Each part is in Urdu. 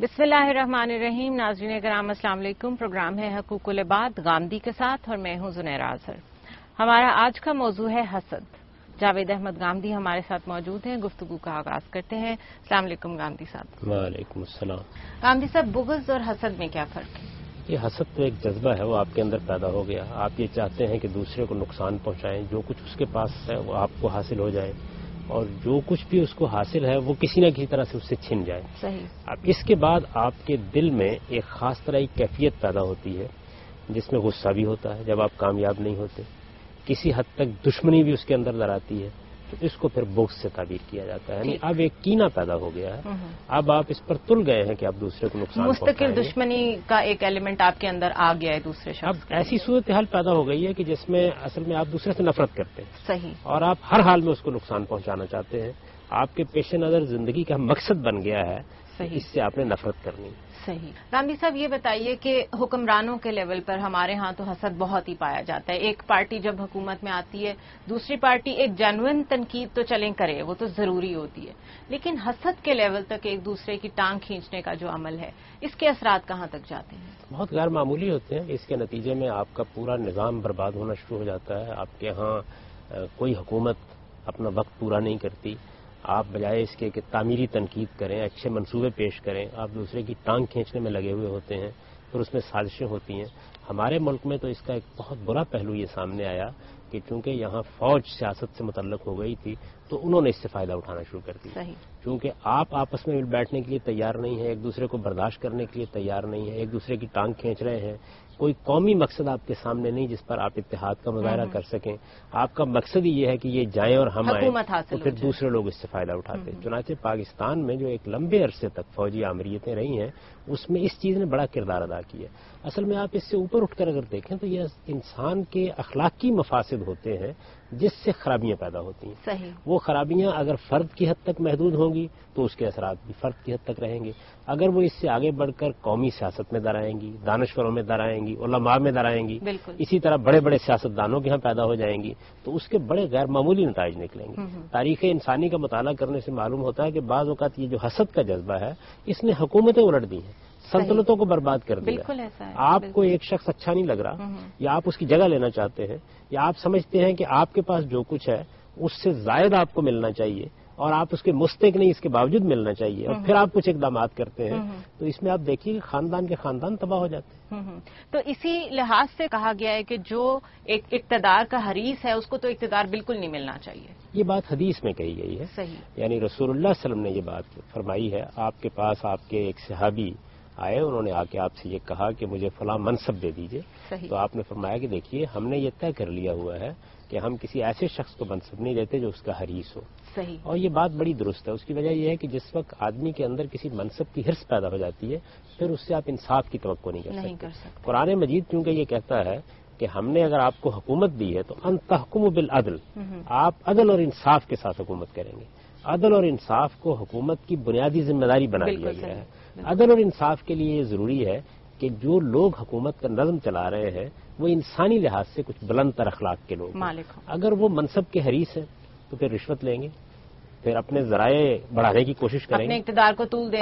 बिस्मिल्लाहिर्रहमानिर्रहीम। नाज़रीन कराम अस्सलाम वालेकुम। प्रोग्राम है हकूकुल इबाद गामदी के साथ और मैं हूं ज़ुनैरा आज़हर। हमारा आज का मौजू है हसद। जावेद अहमद गामदी हमारे साथ मौजूद हैं। गुफ्तगू का आगाज करते हैं। अस्सलाम वालेकुम गामदी साहब। वालेकुम अस्सलाम। गामदी साहब, बुग़्ज़ और हसद में क्या फ़र्क है? ये हसद तो एक जज्बा है, वो आपके अंदर पैदा हो गया। आप ये चाहते हैं कि दूसरे को नुकसान पहुंचाएं, जो कुछ उसके पास है वो आपको हासिल हो जाए और जो कुछ भी उसको हासिल है वो किसी न किसी तरह से उससे छिन जाए। सही। अब इसके बाद आपके दिल में एक खास तरह की कैफियत पैदा होती है जिसमें गुस्सा भी होता है जब आप कामयाब नहीं होते, किसी हद तक दुश्मनी भी उसके अंदर दराती है, तो इसको फिर बुग़्ज़ से ताबीर किया जाता है। यानी अब एक कीना पैदा हो गया है, अब आप इस पर तुल गए हैं कि आप दूसरे को नुकसान मुस्तकिल दुश्मनी का एक एलिमेंट आपके अंदर आ गया है दूसरे शख्स। अब ऐसी सूरत हाल पैदा हो गई है कि जिसमें असल में आप दूसरे से नफरत करते हैं। सही। और आप हर हाल में उसको नुकसान पहुंचाना चाहते हैं। आपके पेश नजर जिंदगी का मकसद बन गया है, इससे आपने नफरत करनी। सही। गामदी साहब, ये बताइए कि हुक्मरानों के लेवल पर हमारे यहाँ तो हसद बहुत ही पाया जाता है। एक पार्टी जब हुकूमत में आती है, दूसरी पार्टी एक जेन्युइन तनकीद तो चलें करे, वो तो जरूरी होती है, लेकिन हसद के लेवल तक एक दूसरे की टांग खींचने का जो अमल है, इसके असरात कहाँ तक जाते हैं? बहुत गैर मामूली होते हैं। इसके नतीजे में आपका पूरा निजाम बर्बाद होना शुरू हो जाता है। आपके यहाँ कोई हुकूमत अपना वक्त पूरा नहीं करती। आप बजाय इसके कि तामीरी तनकीद करें, अच्छे मंसूबे पेश करें, आप दूसरे की टांग खींचने में लगे हुए होते हैं, फिर उसमें साजिशें होती हैं। हमारे मुल्क में तो इसका एक बहुत बुरा पहलू ये सामने आया कि चूंकि यहाँ फौज सियासत से मुतल्लक हो गई थी तो उन्होंने इससे फायदा उठाना शुरू कर दिया। चूंकि आप आपस में मिल बैठने के लिए तैयार नहीं है, एक दूसरे को बर्दाश्त करने के लिए तैयार नहीं है, एक दूसरे की टांग खींच रहे हैं, कोई कौमी मकसद आपके सामने नहीं जिस पर आप इत्तेहाद का मुजाहरा कर सकें। आपका मकसद ही ये है कि ये जाएं और हम आए, तो फिर दूसरे लोग इससे फायदा उठाते हैं। चुनांचे पाकिस्तान में जो एक लंबे अरसे तक फौजी आमरीतें रही हैं, उसमें इस चीज ने बड़ा किरदार अदा किया। असल में आप इससे ऊपर उठकर अगर देखें तो ये इंसान के अखलाकी मफासिद होते हैं जिससे खराबियां पैदा होती हैं। सही। वो खराबियां अगर फर्द की हद तक महदूद होंगी तो उसके असरात भी फर्द की हद तक रहेंगे। अगर वो इससे आगे बढ़कर कौमी सियासत में दराएंगी, दानश्वरों में दराएंगी, उलमा में दराएंगी, इसी तरह बड़े बड़े सियासतदानों के यहाँ पैदा हो जाएंगी, तो उसके बड़े गैर मामूली नताइज निकलेंगे। तारीख इंसानी का मुताला करने से मालूम होता है कि बाज़ औक़ात ये जो हसद का जज्बा है, इसने हुकूमतें उलट दी हैं, सल्तनतों को बर्बाद कर दिया। बिल्कुल ऐसा है। आपको एक शख्स अच्छा नहीं लग रहा, या आप उसकी जगह लेना चाहते हैं, या आप समझते हैं कि आपके पास जो कुछ है उससे जायद आपको मिलना चाहिए और आप उसके मुस्तक नहीं, इसके बावजूद मिलना चाहिए, और फिर आप कुछ इक़दामात करते हैं, तो इसमें आप देखिए कि खानदान के खानदान तबाह हो जाते हैं। तो इसी लिहाज से कहा गया है कि जो एक इक़्तिदार का हरीस है उसको तो इक़्तिदार बिल्कुल नहीं मिलना चाहिए। ये बात हदीस में कही गई है। सही। यानी रसूलुल्लाह सल्लल्लाहु अलैहि वसल्लम ने ये बात फरमाई है। आपके पास आपके एक सहाबी आए, उन्होंने आके आपसे ये कहा कि मुझे फलां मनसब दे दीजिए। तो आपने फरमाया कि देखिए, हमने ये तय कर लिया हुआ है कि हम किसी ऐसे शख्स को मनसब नहीं देते जो उसका हरीस हो। सही। और ये बात बड़ी दुरुस्त है। उसकी वजह यह है कि जिस वक्त आदमी के अंदर किसी मनसब की हिर्स पैदा हो जाती है, फिर उससे आप इंसाफ की तवक्को नहीं कर सकते। कुरान मजीद क्योंकि ये कहता है कि हमने अगर आपको हुकूमत दी है तो अन तहकुमु बिल अदल, आप अदल और इंसाफ के साथ हुकूमत करेंगे। अदल और इंसाफ को हुकूमत की बुनियादी जिम्मेदारी बना दिया गया है। अदल और इंसाफ के लिए ये जरूरी है कि जो लोग हुकूमत का नज़म चला रहे हैं वो इंसानी लिहाज से कुछ बुलंद तर अखलाक के लोग। अगर वो मनसब के हरीस हैं तो फिर रिश्वत लेंगे, फिर अपने जराए बढ़ाने की कोशिश करेंगे, अपने इक़्तिदार को तूल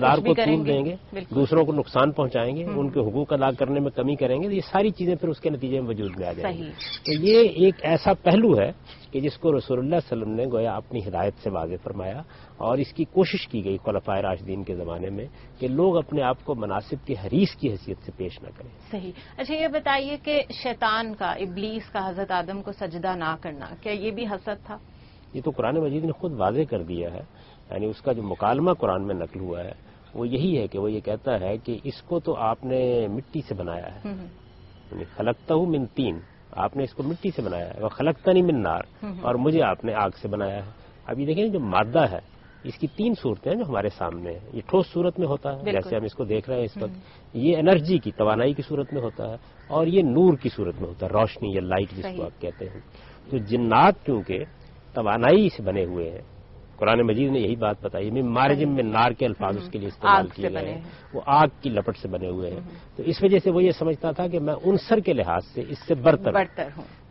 देंगे, दूसरों को नुकसान पहुंचाएंगे, उनके हुकूक अदा करने में कमी करेंगे। तो ये सारी चीजें फिर उसके नतीजे में वजूद में आ जाएंगी। तो ये एक ऐसा पहलू है कि जिसको रसूलुल्लाह सल्लल्लाहु अलैहि वसल्लम ने गोया अपनी हिदायत से वाज़े फरमाया, और इसकी कोशिश की गई खुलफाए राशिदीन के जमाने में कि लोग अपने आप को मनासिब के हरीस की हैसियत से पेश न करें। सही। अच्छा, ये बताइए कि शैतान का, इब्लीस का हजरत आदम को सजदा ना करना, क्या ये भी हसद था? ये तो कुरान मजीद ने खुद वाज़े कर दिया है। यानी उसका जो मुकालमा कुरान में नकल हुआ है वो यही है कि वो ये कहता है कि इसको तो आपने मिट्टी से बनाया है, खलकतहु मिन तीन, आपने इसको मिट्टी से बनाया है, वह खलकतनी मिन नार, और मुझे आपने आग से बनाया है। अब ये देखें, जो मादा है इसकी तीन सूरतें हैं जो हमारे सामने है। ये ठोस सूरत में होता है जैसे हम इसको देख रहे हैं इस वक्त, ये एनर्जी की, तवानाई की सूरत में होता है, और ये नूर की सूरत में होता है, रोशनी या लाइट जिसको आप कहते हैं। तो जिन्नात क्योंकि तवानाई से बने हुए हैं, कुरान मजीद ने यही बात बताई, में मारजिम में नार के अल्फाज उसके लिए इस्तेमाल किए गए हैं, वो आग की लपट से बने हुए हैं। तो इस वजह से वो ये समझता था कि मैं उनसर के लिहाज से इससे बरतर हूं।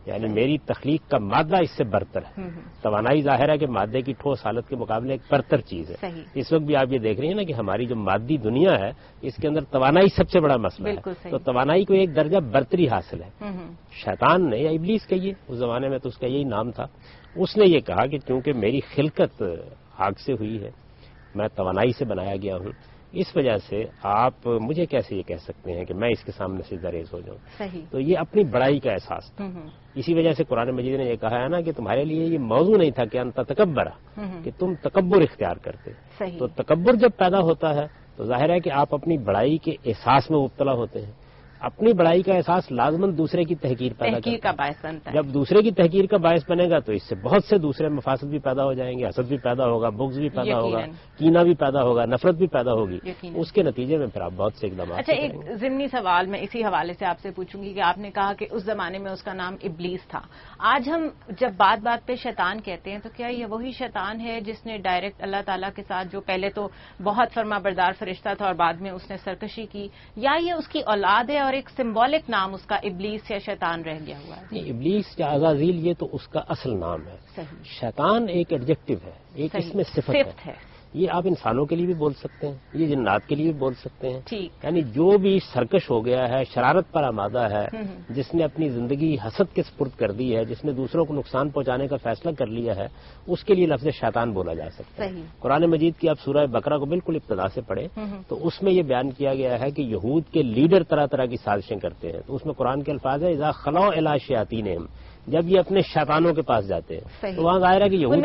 یعنی میری تخلیق کا مادہ اس سے برتر ہے. توانائی ظاہر ہے کہ مادے کی ٹھوس حالت کے مقابلے ایک برتر چیز ہے. اس وقت بھی آپ یہ دیکھ رہے ہیں نا کہ ہماری جو مادی دنیا ہے اس کے اندر توانائی سب سے بڑا مسئلہ ہے. تو توانائی کو ایک درجہ برتری حاصل ہے. شیطان نے یا ابلیس کہیے اس زمانے میں تو اس کا یہی نام تھا، اس نے یہ کہا کہ چونکہ میری خلقت آگ سے ہوئی ہے، میں توانائی سے بنایا گیا ہوں، اس وجہ سے آپ مجھے کیسے یہ کہہ سکتے ہیں کہ میں اس کے سامنے سے ریز ہو جاؤں. تو یہ اپنی بڑائی کا احساس تھا. اسی وجہ سے قرآن مجید نے یہ کہا ہے نا کہ تمہارے لیے یہ موضوع نہیں تھا کہ انت تکبر، کہ تم تکبر اختیار کرتے. تو تکبر جب پیدا ہوتا ہے تو ظاہر ہے کہ آپ اپنی بڑائی کے احساس میں مبتلا ہوتے ہیں. اپنی بڑائی کا احساس لازماً دوسرے کی تحقیر کا باعث بنتا ہے. جب دوسرے کی تحقیر کا باعث بنے گا تو اس سے بہت سے دوسرے مفاسد بھی پیدا ہو جائیں گے، حسد بھی پیدا ہوگا، بغض بھی پیدا ہوگا، کینہ بھی پیدا ہوگا، نفرت بھی پیدا ہوگی. اس کے نتیجے میں پھر آپ بہت سے اقدامات. اچھا، ایک ضمنی سوال میں اسی حوالے سے آپ سے پوچھوں گی کہ آپ نے کہا کہ اس زمانے میں اس کا نام ابلیس تھا. آج ہم جب بات بات پہ شیطان کہتے ہیں تو کیا یہ وہی شیطان ہے جس نے ڈائریکٹ اللہ تعالیٰ کے ساتھ، جو پہلے تو بہت فرما بردار فرشتہ تھا اور بعد میں اس نے سرکشی کی، یا یہ اس کی اولاد ہے اور ایک سمبولک نام اس کا ابلیس یا شیطان رہ گیا ہوا ہے؟ ابلیس یا عزازیل یہ تو اس کا اصل نام ہے. شیطان ایک ایڈجیکٹو ہے، ایک اس میں صفت ہے. یہ آپ انسانوں کے لیے بھی بول سکتے ہیں، یہ جنات کے لیے بھی بول سکتے ہیں. یعنی جو بھی سرکش ہو گیا ہے، شرارت پر آمادہ ہے، جس نے اپنی زندگی حسد کے سپرد کر دی ہے، جس نے دوسروں کو نقصان پہنچانے کا فیصلہ کر لیا ہے، اس کے لیے لفظ شیطان بولا جا سکتا ہے. قرآن مجید کی آپ سورہ بقرہ کو بالکل ابتدا سے پڑھیں تو اس میں یہ بیان کیا گیا ہے کہ یہود کے لیڈر طرح طرح کی سازشیں کرتے ہیں. تو اس میں قرآن کے الفاظ ہے اذا خلوا الی شیاطینہم، جب یہ اپنے شیطانوں کے پاس جاتے ہیں. تو وہاں ظاہر ہے کہ یہود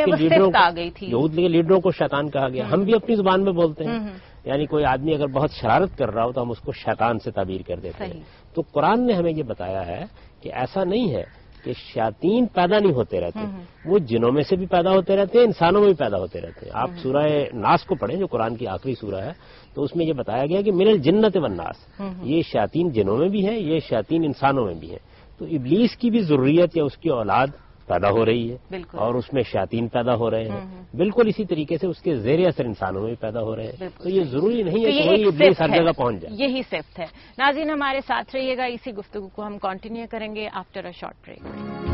کے لیڈروں کو شیطان کہا گیا. ہم بھی اپنی زبان میں بولتے ہیں، یعنی کوئی آدمی اگر بہت شرارت کر رہا ہو تو ہم اس کو شیطان سے تعبیر کر دیتے ہیں. تو قرآن نے ہمیں یہ بتایا ہے کہ ایسا نہیں ہے کہ شیاطین پیدا نہیں ہوتے رہتے، وہ جنوں میں سے بھی پیدا ہوتے رہتے ہیں، انسانوں میں بھی پیدا ہوتے رہتے ہیں. آپ سورہ ناس کو پڑھیں جو قرآن کی آخری سورہ ہے، تو اس میں یہ بتایا گیا کہ من الجنۃ والناس، یہ شیاطین جنوں میں بھی ہیں، یہ شیاطین انسانوں میں بھی ہیں. تو ابلیس کی بھی ضروریت یا اس کی اولاد پیدا ہو رہی ہے اور اس میں شیاطین پیدا ہو رہے ہیں. بالکل اسی طریقے سے اس کے زیر اثر انسانوں میں بھی پیدا ہو رہے ہیں. تو یہ ضروری نہیں ہے کہ وہی ابلیس ہر جگہ پہنچ جائے. یہی صفت ہے. ناظرین ہمارے ساتھ رہیے گا، اسی گفتگو کو ہم کنٹینیو کریں گے after a short break.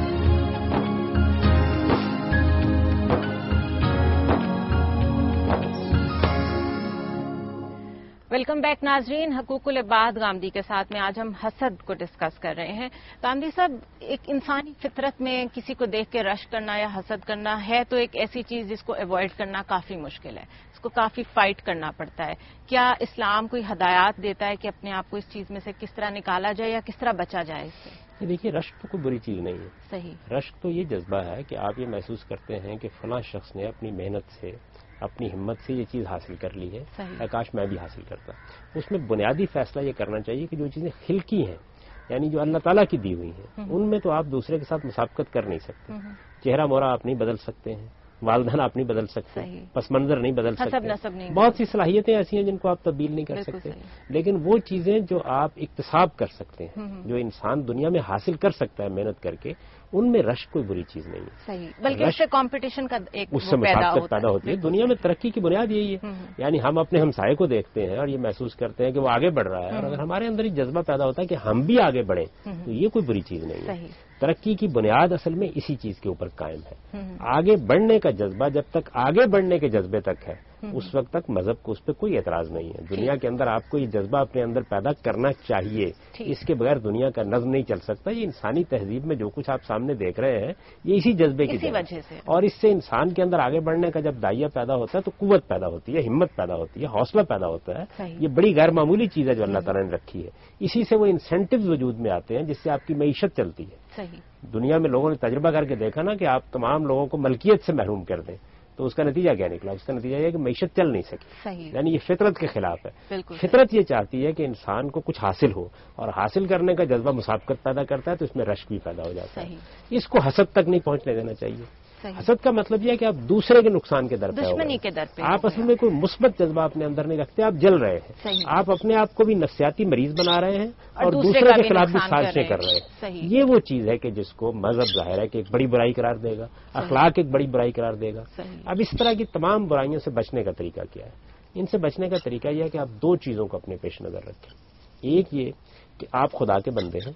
Welcome back ناظرین. حقوق العباد غامدی کے ساتھ میں آج ہم حسد کو ڈسکس کر رہے ہیں. غامدی صاحب، ایک انسانی فطرت میں کسی کو دیکھ کے رشک کرنا یا حسد کرنا ہے تو ایک ایسی چیز جس کو ایوائڈ کرنا کافی مشکل ہے، اس کو کافی فائٹ کرنا پڑتا ہے. کیا اسلام کوئی ہدایات دیتا ہے کہ اپنے آپ کو اس چیز میں سے کس طرح نکالا جائے یا کس طرح بچا جائے اس سے؟ دیکھیے، رشک تو کوئی بری چیز نہیں ہے. صحیح. رشک تو یہ جذبہ ہے کہ آپ یہ محسوس کرتے ہیں کہ فلاں شخص نے اپنی محنت سے، اپنی ہمت سے یہ چیز حاصل کر لی ہے، کاش میں بھی حاصل کرتا. اس میں بنیادی فیصلہ یہ کرنا چاہیے کہ جو چیزیں خلقی ہیں، یعنی جو اللہ تعالیٰ کی دی ہوئی ہیں، ان میں تو آپ دوسرے کے ساتھ مسابقت کر نہیں سکتے. چہرہ مورا آپ نہیں بدل سکتے ہیں، والدین آپ نہیں بدل سکتے، پس منظر نہیں بدل سکتے، بہت سی صلاحیتیں ایسی ہیں جن کو آپ تبدیل نہیں کر سکتے. لیکن وہ چیزیں جو آپ اکتساب کر سکتے ہیں، جو انسان دنیا میں حاصل کر سکتا ہے محنت کر کے، ان میں رشک کوئی بری چیز نہیں ہے. صحیح. بلکہ اس سے کمپٹیشن کا ایک اس سے مسابقت پیدا ہوتی ہے. دنیا میں ترقی کی بنیاد یہی ہے. یعنی ہم اپنے ہمسائے کو دیکھتے ہیں اور یہ محسوس کرتے ہیں کہ وہ آگے بڑھ رہا ہے، اور اگر ہمارے اندر یہ جذبہ پیدا ہوتا ہے کہ ہم بھی آگے بڑھیں تو یہ کوئی بری چیز نہیں ہے. ترقی کی بنیاد اصل میں اسی چیز کے اوپر قائم ہے. آگے بڑھنے کا جذبہ جب تک آگے بڑھنے کے جذبے تک ہے، اس وقت تک مذہب کو اس پہ کوئی اعتراض نہیں ہے. دنیا کے اندر آپ کو یہ جذبہ اپنے اندر پیدا کرنا چاہیے. اس کے بغیر دنیا کا نظم نہیں چل سکتا. یہ انسانی تہذیب میں جو کچھ آپ سامنے دیکھ رہے ہیں، یہ اسی جذبے کی وجہ سے، اور اس سے انسان کے اندر آگے بڑھنے کا جب دائیا پیدا ہوتا ہے تو قوت پیدا ہوتی ہے، ہمت پیدا ہوتی ہے، حوصلہ پیدا ہوتا ہے. یہ بڑی غیر معمولی چیز ہے جو اللہ تعالیٰ نے رکھی ہے. اسی سے وہ انسینٹیوز وجود میں آتے ہیں جس سے آپ کی معیشت چلتی ہے. دنیا میں لوگوں نے تجربہ کر کے دیکھا نا کہ آپ تمام لوگوں کو ملکیت سے محروم کر دیں تو اس کا نتیجہ کیا نکلا؟ اس کا نتیجہ یہ کہ معیشت چل نہیں سکی. یعنی یہ فطرت کے خلاف ہے. فطرت یہ چاہتی ہے کہ انسان کو کچھ حاصل ہو، اور حاصل کرنے کا جذبہ مسابقت پیدا کرتا ہے تو اس میں رشک بھی پیدا ہو جاتا ہے. اس کو حسد تک نہیں پہنچنے دینا چاہیے. حسد کا مطلب یہ ہے کہ آپ دوسرے کے نقصان کے در پہ دشمنی کے در پہ آپ اصل میں کوئی مثبت جذبہ اپنے اندر نہیں رکھتے، آپ جل رہے ہیں. آپ اپنے آپ کو بھی نفسیاتی مریض بنا رہے ہیں اور دوسرے کے خلاف بھی سازشیں کر رہے ہیں. یہ وہ چیز ہے کہ جس کو مذہب ظاہر ہے کہ ایک بڑی برائی قرار دے گا، اخلاق ایک بڑی برائی قرار دے گا. اب اس طرح کی تمام برائیوں سے بچنے کا طریقہ کیا ہے؟ ان سے بچنے کا طریقہ یہ ہے کہ آپ دو چیزوں کو اپنے پیش نظر رکھیں. ایک یہ کہ آپ خدا کے بندے ہیں،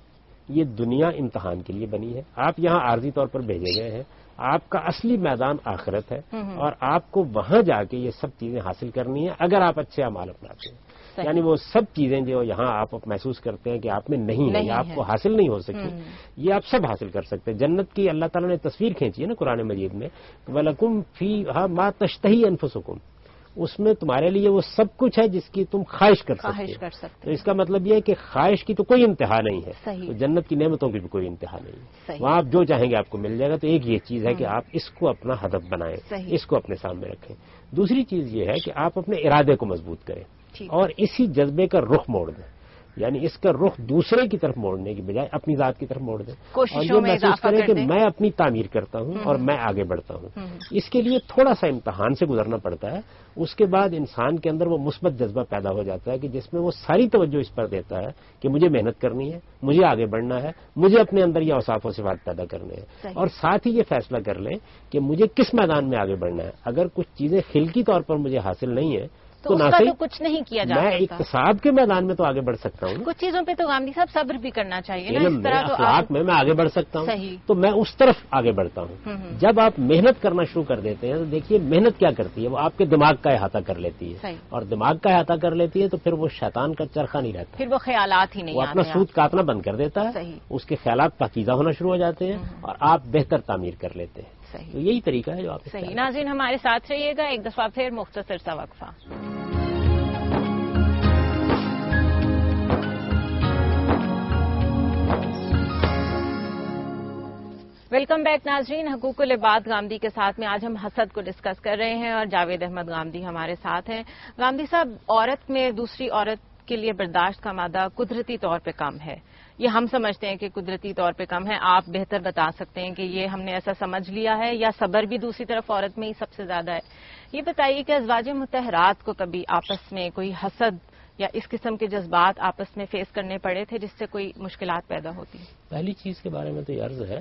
یہ دنیا امتحان کے لیے بنی ہے. آپ یہاں عارضی طور پر بھیجے گئے ہیں. آپ کا اصلی میدان آخرت ہے اور آپ کو وہاں جا کے یہ سب چیزیں حاصل کرنی ہیں اگر آپ اچھے اعمال اپناتے ہیں. یعنی وہ سب چیزیں جو یہاں آپ محسوس کرتے ہیں کہ آپ میں نہیں ہے یا آپ کو حاصل نہیں ہو سکی، یہ آپ سب حاصل کر سکتے ہیں. جنت کی اللہ تعالیٰ نے تصویر کھینچی ہے نا قرآن مجید میں، وَلَكُمْ فِيهَا مَا تَشْتَهِي أَنفُسُكُمْ، اس میں تمہارے لیے وہ سب کچھ ہے جس کی تم خواہش کر سکتے ہو. تو اس کا مطلب یہ ہے کہ خواہش کی تو کوئی انتہا نہیں ہے، تو جنت کی نعمتوں کی بھی کوئی انتہا نہیں ہے. وہاں آپ جو چاہیں گے آپ کو مل جائے گا. تو ایک یہ چیز ہے کہ آپ اس کو اپنا ہدف بنائیں، اس کو اپنے سامنے رکھیں. دوسری چیز یہ ہے کہ آپ اپنے ارادے کو مضبوط کریں اور اسی جذبے کا رخ موڑ دیں. یعنی اس کا رخ دوسرے کی طرف موڑنے کی بجائے اپنی ذات کی طرف موڑ دیں اور یہ محسوس کریں کہ میں اپنی تعمیر کرتا ہوں اور میں آگے بڑھتا ہوں. اس کے لیے تھوڑا سا امتحان سے گزرنا پڑتا ہے. اس کے بعد انسان کے اندر وہ مثبت جذبہ پیدا ہو جاتا ہے کہ جس میں وہ ساری توجہ اس پر دیتا ہے کہ مجھے محنت کرنی ہے، مجھے آگے بڑھنا ہے، مجھے اپنے اندر یہ اوصاف و صفات پیدا کرنے ہیں. اور ساتھ ہی یہ فیصلہ کر لیں کہ مجھے کس میدان میں آگے بڑھنا ہے. اگر کچھ چیزیں خلقی طور پر مجھے حاصل نہیں ہے تو نہ صحیح کچھ نہیں کیا جا سکتا. میں اقتصاد کے میدان میں تو آگے بڑھ سکتا ہوں. کچھ چیزوں پہ تو گاندھی صاحب صبر بھی کرنا چاہیے نا. اس طرح تو اخلاق میں آگے بڑھ سکتا ہوں تو میں اس طرف آگے بڑھتا ہوں. جب آپ محنت کرنا شروع کر دیتے ہیں تو دیکھیے محنت کیا کرتی ہے، وہ آپ کے دماغ کا احاطہ کر لیتی ہے اور دماغ کا احاطہ کر لیتی ہے تو پھر وہ شیطان کا چرخہ نہیں رہتا، پھر وہ خیالات ہی نہیں، وہ اپنا سود کاٹنا بند کر دیتا ہے. اس کے خیالات پاکیزہ ہونا شروع ہو جاتے ہیں اور آپ بہتر تعمیر کر لیتے ہیں. تو یہی طریقہ ہے جو آپ. صحیح. ناظرین ہمارے ساتھ رہیے گا، ایک دفعہ پھر مختصر سا وقفہ. ویلکم بیک ناظرین. حقوق العباد گامدی کے ساتھ میں آج ہم حسد کو ڈسکس کر رہے ہیں اور جاوید احمد گامدی ہمارے ساتھ ہیں. گامدی صاحب، عورت میں دوسری عورت کے لیے برداشت کا مادہ قدرتی طور پہ کم ہے. یہ ہم سمجھتے ہیں کہ قدرتی طور پہ کم ہے. آپ بہتر بتا سکتے ہیں کہ یہ ہم نے ایسا سمجھ لیا ہے یا صبر بھی دوسری طرف عورت میں ہی سب سے زیادہ ہے. یہ بتائیے کہ ازواج مطہرات کو کبھی آپس میں کوئی حسد یا اس قسم کے جذبات آپس میں فیس کرنے پڑے تھے جس سے کوئی مشکلات پیدا ہوتی؟ پہلی چیز کے بارے میں تو یہ عرض ہے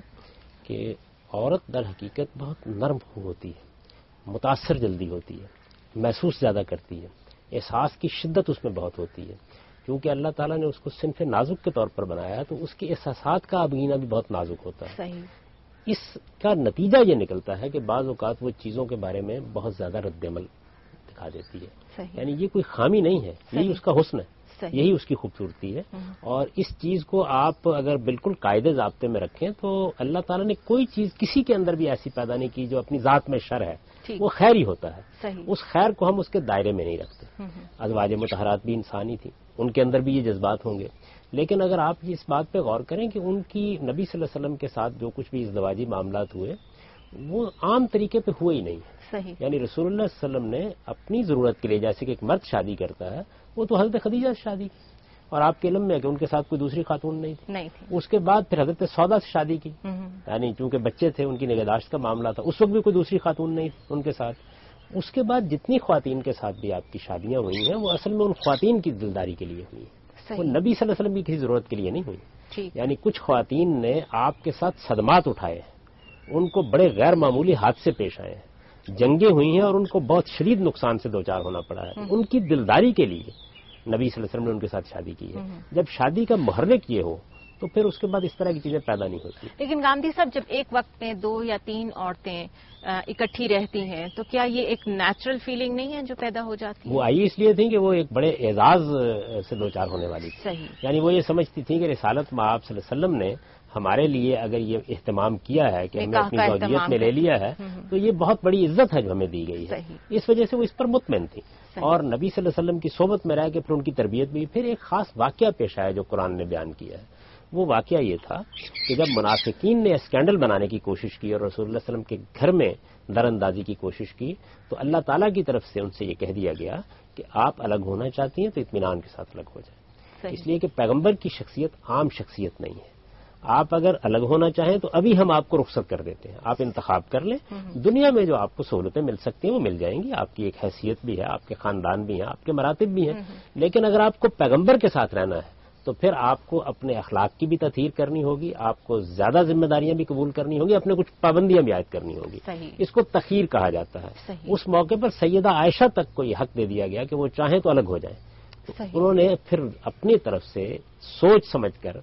کہ عورت در حقیقت بہت نرم ہوتی ہے، متاثر جلدی ہوتی ہے، محسوس زیادہ کرتی ہے، احساس کی شدت اس میں بہت ہوتی ہے. کیونکہ اللہ تعالیٰ نے اس کو صنف نازک کے طور پر بنایا ہے تو اس کے احساسات کا ابگینا بھی بہت نازک ہوتا ہے. صحیح. اس کا نتیجہ یہ نکلتا ہے کہ بعض اوقات وہ چیزوں کے بارے میں بہت زیادہ رد عمل دکھا دیتی ہے. صحیح. یعنی یہ کوئی خامی نہیں ہے، یہی اس کا حسن ہے، یہی اس کی خوبصورتی ہے. اور اس چیز کو آپ اگر بالکل قاعدے ضابطے میں رکھیں تو اللہ تعالیٰ نے کوئی چیز کسی کے اندر بھی ایسی پیدا نہیں کی جو اپنی ذات میں شر ہے. وہ خیر ہی ہوتا ہے. اس خیر کو ہم اس کے دائرے میں نہیں رکھتے. ازواج مطہرات بھی انسانی تھی، ان کے اندر بھی یہ جذبات ہوں گے. لیکن اگر آپ اس بات پہ غور کریں کہ ان کی نبی صلی اللہ علیہ وسلم کے ساتھ جو کچھ بھی ازدواجی معاملات ہوئے وہ عام طریقے پہ ہوئے ہی نہیں. یعنی رسول اللہ صلی اللہ علیہ وسلم نے اپنی ضرورت کے لیے جیسے کہ ایک مرد شادی کرتا ہے وہ تو حضرت خدیجہ سے شادی کی اور آپ کے علم میں ہے کہ ان کے ساتھ کوئی دوسری خاتون نہیں تھی. اس کے بعد پھر حضرت سودا سے شادی کی، یعنی چونکہ بچے تھے ان کی نگہداشت کا معاملہ تھا، اس وقت بھی کوئی دوسری خاتون نہیں تھی ان کے ساتھ. اس کے بعد جتنی خواتین کے ساتھ بھی آپ کی شادیاں ہوئی ہیں وہ اصل میں ان خواتین کی دلداری کے لیے ہوئی ہیں، وہ نبی صلی اللہ علیہ وسلم کی کسی ضرورت کے لیے نہیں ہوئی. یعنی کچھ خواتین نے آپ کے ساتھ صدمات اٹھائے ہیں، ان کو بڑے غیر معمولی حادثے پیش آئے ہیں، جنگیں ہوئی ہیں اور ان کو بہت شدید نقصان سے دوچار ہونا پڑا ہے. ان کی دلداری کے لیے نبی صلی اللہ علیہ وسلم نے ان کے ساتھ شادی کی ہے. جب شادی کا محرک یہ ہو تو پھر اس کے بعد اس طرح کی چیزیں پیدا نہیں ہوتی. لیکن گاندھی صاحب جب ایک وقت میں 2 یا 3 عورتیں اکٹھی رہتی ہیں تو کیا یہ ایک نیچرل فیلنگ نہیں ہے جو پیدا ہو جاتی ہے؟ وہ آئی اس لیے تھی کہ وہ ایک بڑے اعزاز سے دوچار ہونے والی تھی. صحیح. یعنی وہ یہ سمجھتی تھی کہ رسالت مآب صلی اللہ علیہ وسلم نے ہمارے لیے اگر یہ اہتمام کیا ہے کہ ہمیں اپنی زوجیت میں لے لیا ہے تو یہ بہت بڑی عزت ہے جو ہمیں دی گئی ہے. اس وجہ سے وہ اس پر مطمئن تھی اور نبی صلی اللہ علیہ وسلم کی صحبت میں رہ کے پھر ان کی تربیت بھی. پھر ایک خاص واقعہ پیش آیا جو قرآن نے بیان کیا ہے. وہ واقعہ یہ تھا کہ جب منافقین نے اسکینڈل بنانے کی کوشش کی اور رسول اللہ صلی اللہ علیہ وسلم کے گھر میں در اندازی کی کوشش کی تو اللہ تعالیٰ کی طرف سے ان سے یہ کہہ دیا گیا کہ آپ الگ ہونا چاہتی ہیں تو اطمینان کے ساتھ الگ ہو جائیں. اس لیے کہ پیغمبر کی شخصیت عام شخصیت نہیں ہے. آپ اگر الگ ہونا چاہیں تو ابھی ہم آپ کو رخصت کر دیتے ہیں، آپ انتخاب کر لیں. دنیا میں جو آپ کو سہولتیں مل سکتی ہیں وہ مل جائیں گی، آپ کی ایک حیثیت بھی ہے، آپ کے خاندان بھی ہیں، آپ کے مراتب بھی ہیں. لیکن اگر آپ کو پیغمبر کے ساتھ رہنا ہے تو پھر آپ کو اپنے اخلاق کی بھی تطہیر کرنی ہوگی، آپ کو زیادہ ذمہ داریاں بھی قبول کرنی ہوگی، اپنے کچھ پابندیاں بھی عائد کرنی ہوگی. اس کو تخیر کہا جاتا ہے. اس موقع پر سیدہ عائشہ تک کو یہ حق دے دیا گیا کہ وہ چاہیں تو الگ ہو جائیں. انہوں نے پھر اپنی طرف سے سوچ سمجھ کر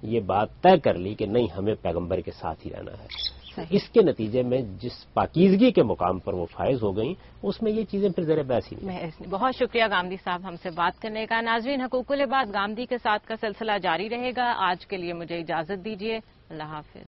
یہ بات طے کر لی کہ نہیں ہمیں پیغمبر کے ساتھ ہی رہنا ہے. اس کے نتیجے میں جس پاکیزگی کے مقام پر وہ فائز ہو گئیں اس میں یہ چیزیں پھر زیر بحث ہی نہیں. بہت شکریہ گامدی صاحب ہم سے بات کرنے کا. ناظرین، حقوق العباد گامدی کے ساتھ کا سلسلہ جاری رہے گا. آج کے لیے مجھے اجازت دیجیے. اللہ حافظ.